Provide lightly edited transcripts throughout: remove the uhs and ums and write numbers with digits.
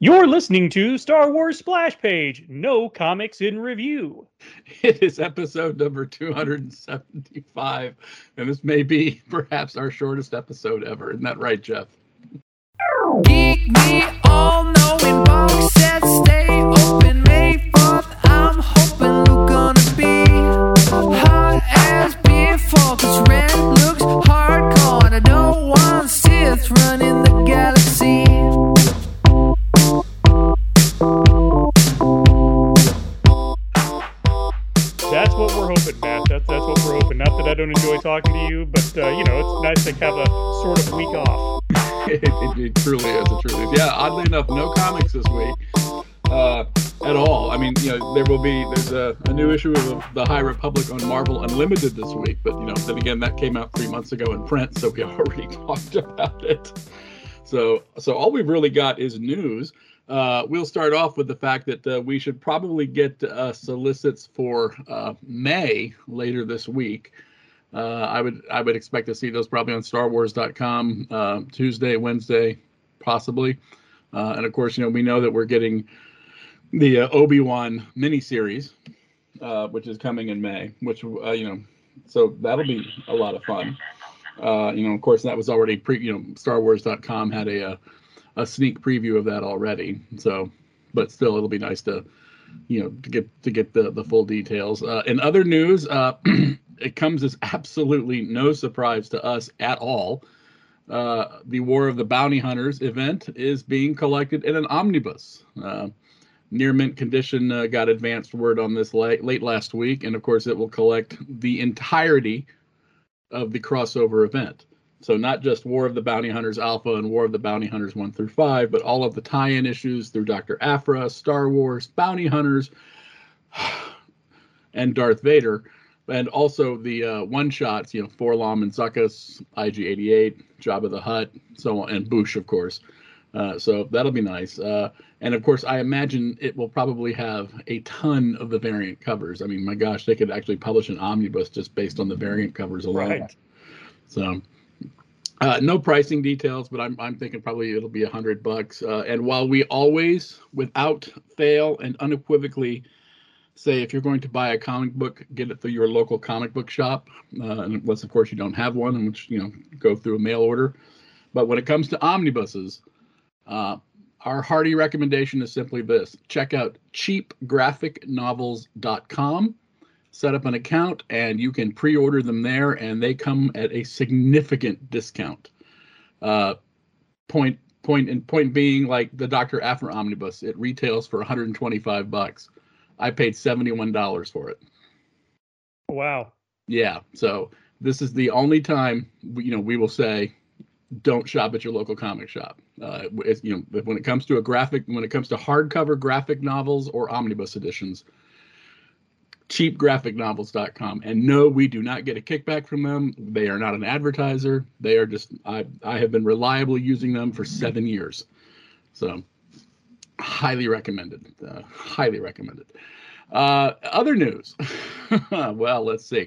You're listening to Star Wars Splash Page, no comics in review. It is episode number 275, and this may be perhaps our shortest episode ever. Isn't that right, Jeff? Geek me all knowing box sets stay open May 4th. I'm hoping we're gonna be hot as before, 'cause red looks hardcore and I don't want Sith running the galaxy. That's what we're hoping, Matt. That's what we're hoping. Not that I don't enjoy talking to you, but, it's nice to have a sort of week off. It truly is. It truly is. Yeah, oddly enough, no comics this week at all. I mean, there's a new issue of the High Republic on Marvel Unlimited this week, but, then again, that came out 3 months ago in print, so we already talked about it. So all we've really got is news. We'll start off with the fact that we should probably get solicits for May later this week. I would expect to see those probably on StarWars.com Tuesday, Wednesday, possibly. And of course, we know that we're getting the Obi-Wan miniseries, which is coming in May. Which so that'll be a lot of fun. Of course, that was already StarWars.com had a sneak preview of that already. So, but still, it'll be nice to get the full details. In other news, it comes as absolutely no surprise to us at all. The War of the Bounty Hunters event is being collected in an omnibus. Near mint condition got advanced word on this late last week, and of course, it will collect the entirety of the crossover event. So not just War of the Bounty Hunters Alpha and War of the Bounty Hunters 1 through 5, but all of the tie-in issues through Dr. Aphra, Star Wars, Bounty Hunters, and Darth Vader, and also the one-shots, Forlom and Zuckuss, IG-88, Jabba the Hutt, so on, and Boushh, of course. So that'll be nice. And of course, I imagine it will probably have a ton of the variant covers. I mean, my gosh, they could actually publish an omnibus just based on the variant covers alone. Right. So. No pricing details, but I'm thinking probably it'll be $100. And while we always, without fail and unequivocally, say if you're going to buy a comic book, get it through your local comic book shop, unless of course you don't have one, in which go through a mail order. But when it comes to omnibuses, our hearty recommendation is simply this: check out cheapgraphicnovels.com. Set up an account, and you can pre-order them there, and they come at a significant discount. Point being, like the Dr. Aphra omnibus, it retails for $125. I paid $71 for it. Wow. Yeah. So this is the only time we will say, don't shop at your local comic shop. When it comes to hardcover graphic novels or omnibus editions, cheapgraphicnovels.com. And no, we do not get a kickback from them. They are not an advertiser. They are just, I have been reliably using them for 7 years. So highly recommended. Highly recommended. Other news. Well, let's see.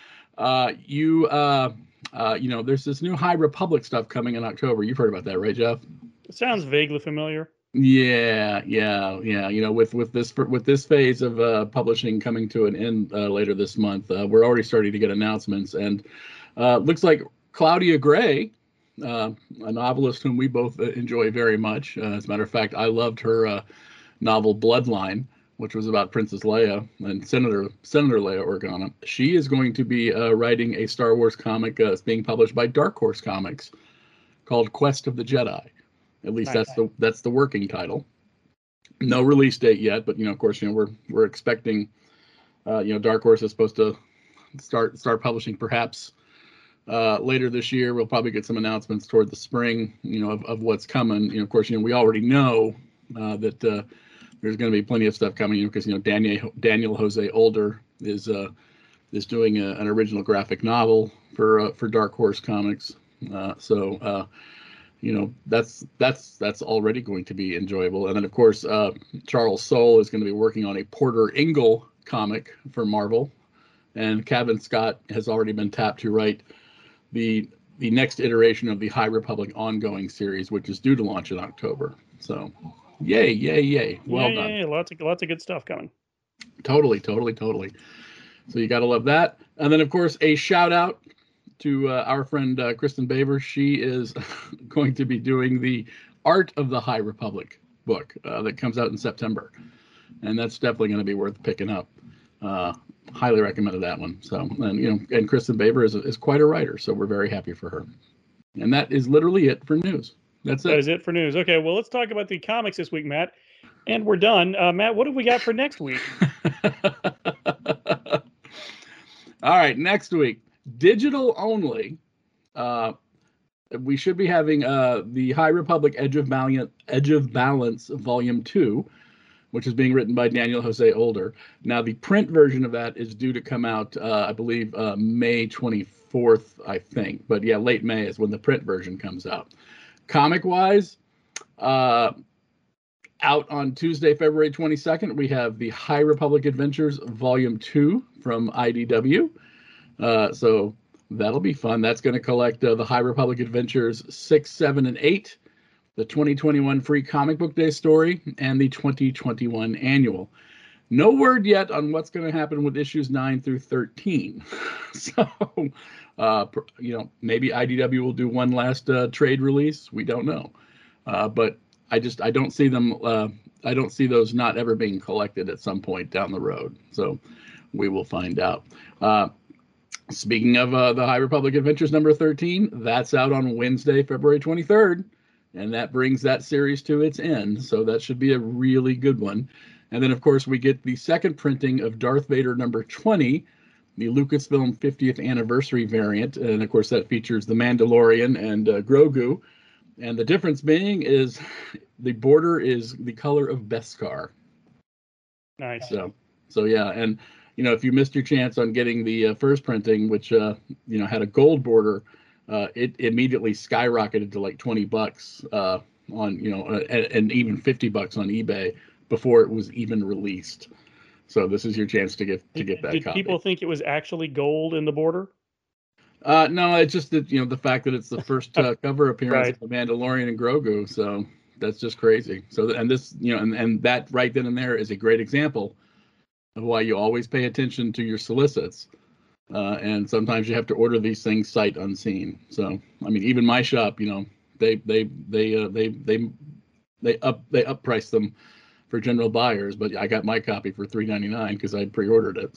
There's this new High Republic stuff coming in October. You've heard about that, right, Jeff? It sounds vaguely familiar. Yeah. With this phase of publishing coming to an end later this month, we're already starting to get announcements, and looks like Claudia Gray, a novelist whom we both enjoy very much. As a matter of fact, I loved her novel Bloodline, which was about Princess Leia and Senator Leia Organa. She is going to be writing a Star Wars comic. It's being published by Dark Horse Comics, called Quest of the Jedi. At least nice. that's the working title. No release date yet, but of course, we're expecting. Dark Horse is supposed to start publishing perhaps later this year. We'll probably get some announcements toward the spring, of what's coming. Of course, we already know that there's going to be plenty of stuff coming. Because Daniel Jose Older is doing an original graphic novel for Dark Horse Comics. That's already going to be enjoyable. And then, of course, Charles Soule is going to be working on a Porter Engle comic for Marvel. And Kevin Scott has already been tapped to write the next iteration of the High Republic ongoing series, which is due to launch in October. So Yay, yay, yay. Well done. Yeah, lots of good stuff coming. Totally. So you got to love that. And then, of course, a shout out to our friend Kristen Baver. She is going to be doing the Art of the High Republic book that comes out in September. And that's definitely going to be worth picking up. Highly recommended that one. So, and Kristen Baver is quite a writer, so we're very happy for her. And that is literally it for news. That is it for news. Okay, well, let's talk about the comics this week, Matt. And we're done. Matt, what have we got for next week? All right, next week, digital only. We should be having the High Republic Edge of Balance Volume 2, which is being written by Daniel Jose Older. Now, the print version of that is due to come out, I believe, May 24th, I think. But yeah, late May is when the print version comes out. Comic-wise, out on Tuesday, February 22nd, we have the High Republic Adventures Volume 2 from IDW. So that'll be fun. That's going to collect the High Republic Adventures 6, 7, and 8, the 2021 Free Comic Book Day story, and the 2021 Annual. No word yet on what's going to happen with issues 9 through 13. So, maybe IDW will do one last trade release. We don't know. But I don't see them. I don't see those not ever being collected at some point down the road. So we will find out. Speaking of the High Republic Adventures number 13, that's out on Wednesday, February 23rd. And that brings that series to its end. So that should be a really good one. And then, of course, we get the second printing of Darth Vader number 20, the Lucasfilm 50th anniversary variant. And, of course, that features the Mandalorian and Grogu. And the difference being is the border is the color of Beskar. Nice. So yeah. And, if you missed your chance on getting the first printing, which, had a gold border, it immediately skyrocketed to like $20 and even $50 on eBay before it was even released. So this is your chance to get that copy. Did people think it was actually gold in the border? No, it's just that the fact that it's the first cover appearance Right. of the Mandalorian and Grogu. So that's just crazy. So and this and that right then and there is a great example of why you always pay attention to your solicits. And sometimes you have to order these things sight unseen. So I mean, even my shop, they upprice them for general buyers, but I got my copy for $3.99 because I pre-ordered it.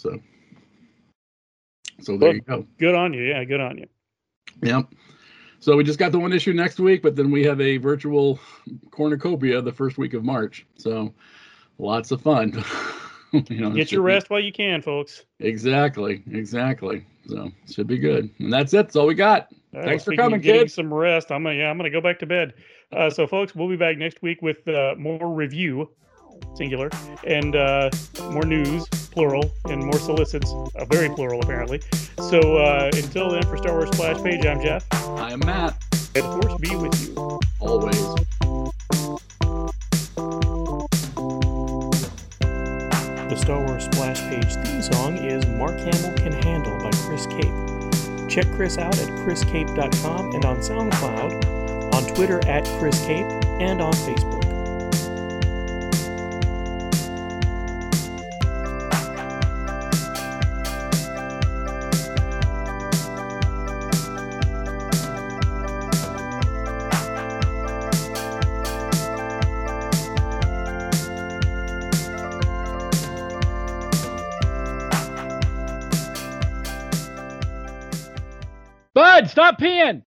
So there you go. Good on you. Yeah, good on you. Yep. So we just got the one issue next week, but then we have a virtual cornucopia the first week of March. So lots of fun. Get your rest while you can, folks. Exactly. So should be good. And that's it. That's all we got. Thanks for coming, getting kids. some rest. I'm gonna go back to bed. So folks, we'll be back next week with more review, singular, and more news, plural, and more solicits, very plural apparently. So until then, for Star Wars Splash Page, I'm Jeff. I am Matt. May the Force be with you. Always. The Star Wars Splash Page theme song is Mark Hamill Can Handle by Chris Cape. Check Chris out at chriscape.com and on SoundCloud, on Twitter at Chris Cape, and on Facebook. Bud, stop peeing!